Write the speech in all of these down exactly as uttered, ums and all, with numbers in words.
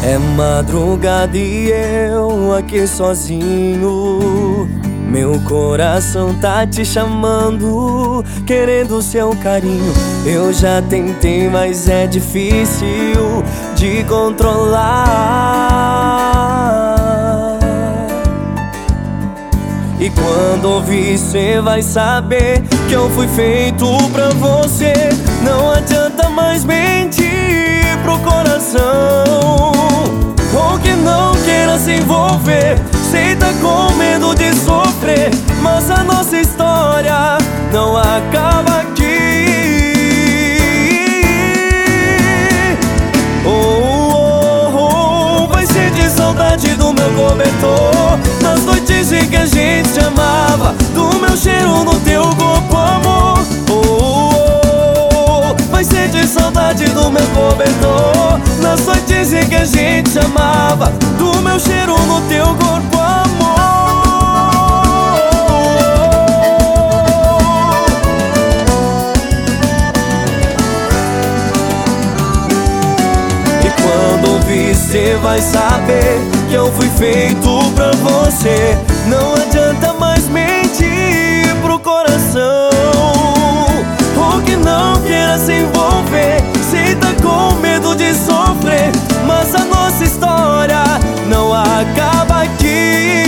É madrugada e eu aqui sozinho. Meu coração tá te chamando, querendo seu carinho. Eu já tentei, mas é difícil de controlar. E quando ouvir, cê vai saber que eu fui feito pra você. Não adianta mais mentir pro coração, ou que não queira se envolver. Sei tá com medo de sofrer, mas a nossa história não acaba aqui. Oh, oh, oh, vai sentir saudade do meu cobertor, das noites em que a gente se amava, do meu cheiro no teu corpo, amor. Oh, oh, oh, vai sentir saudade do meu cobertor, nas noites em que a gente se amava, do meu cheiro no teu corpo, amor. E quando ouvir, cê vai saber que eu fui feito pra você. Não adianta mais mentir pro coração, ou que não queira se envolver. Cê tá com medo de sofrer, mas a nossa história não acaba aqui.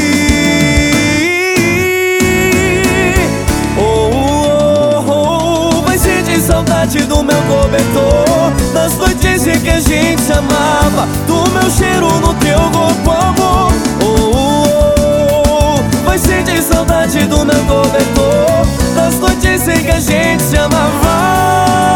Oh, oh, oh, vai sentir saudade do meu cobertor, das noites em que a gente se amava, do meu cheiro no teu corpo, amor. Oh, oh, oh, vai sentir saudade do meu cobertor, das noites em que a gente se amava.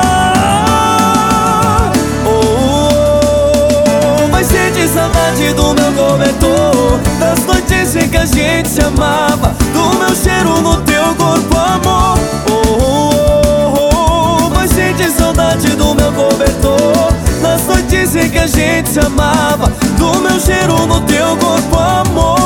Saudade do meu cobertor, das noites em que a gente se amava, do meu cheiro no teu corpo, amor. Oh, oh, oh, oh, vai sentir saudade do meu cobertor, das noites em que a gente se amava, do meu cheiro no teu corpo, amor.